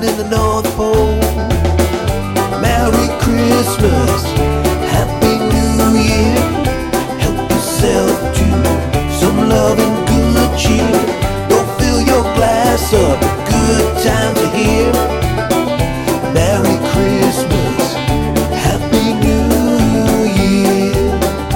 in the North Pole. Merry Christmas, Happy New Year. Help yourself to some love and good cheer. Go fill your glass up, good times are here. Merry Christmas, Happy New Year.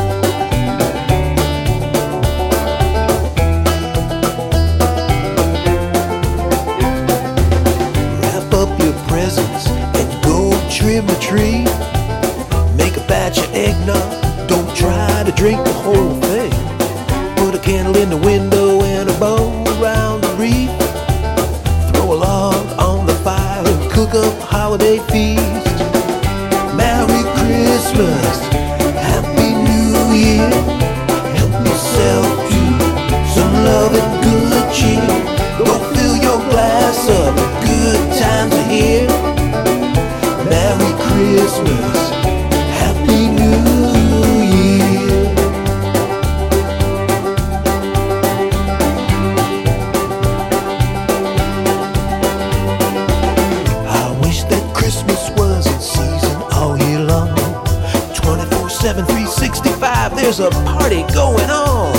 Wrap up your presents and go trim a tree. Make a batch of eggnog, don't try to drink the whole thing. Put a candle in the window and a bow around the wreath. Throw a log on the fire and cook up a holiday feast. Merry Christmas, Happy New Year. Help yourself to some love and good cheer. Go fill your glass up, good times are here. Merry Christmas, Happy New Year. I wish that Christmas was in season all year long. 24/7, 365, there's a party going on.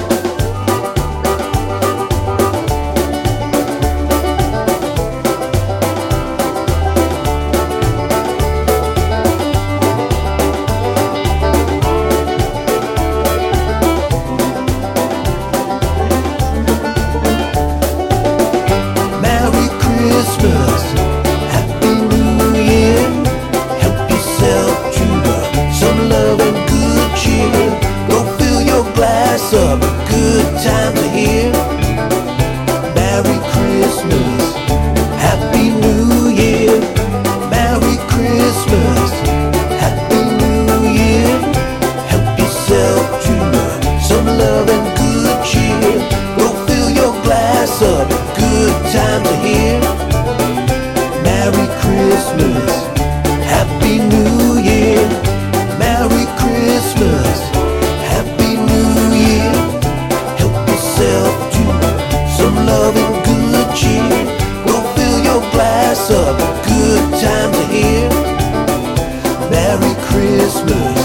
Merry Christmas, Happy New Year. Help yourself to some love and good cheer. Go fill your glass up, good times are here. Merry Christmas, Happy New Year. Merry Christmas, Happy New Year. Help yourself to some love and good cheer. Go fill your glass up, good times are here. Merry Christmas, Happy New Year. Merry Christmas, Happy New Year. Help yourself to some love and good cheer. Go fill your glass up, good times are here. Merry Christmas.